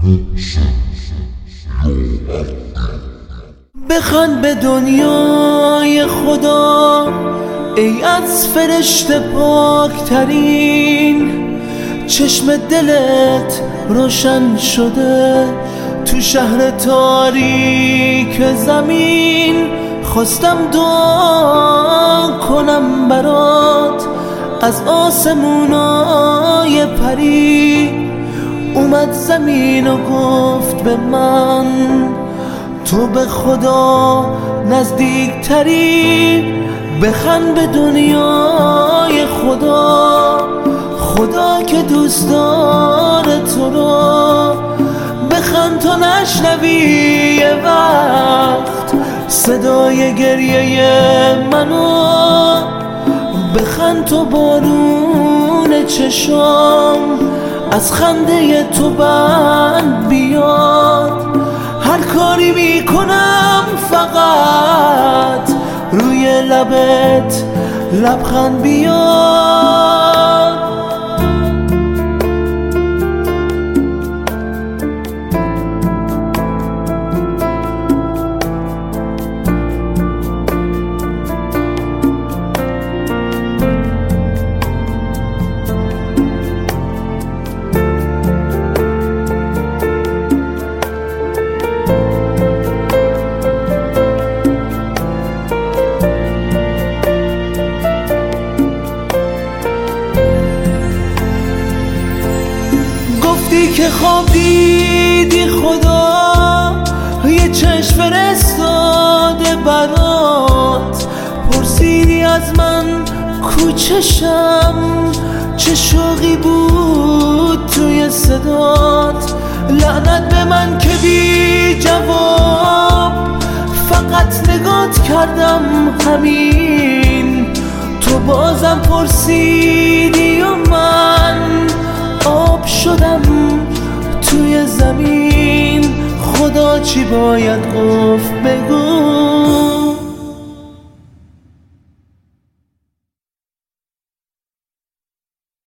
بخوان به دنیای خدا ای از فرشته پاکترین، چشم دلت روشن شده تو شهر تاریک زمین. خواستم دعا کنم برات از آسمونای پری، اومد زمین و گفت به من تو به خدا نزدیکتری. بخند به دنیای خدا، خدا که دوست داره تو رو. بخند تا نشنوی یه وقت صدای گریه منو، بخند تو بارون چشام از خنده تو بند بیاد. هر کاری میکنم فقط روی لبت لبخند بیاد. که خواب دیدی خدا یه چشم فرستاده برات، پرسیدی از من کو چشم، چه شوقی بود توی صدات. لعنت به من که بی جواب فقط نگات کردم همین. تو بازم پرسیدی و من آب شدم توی زمین. خدا چی باید گفت بگو،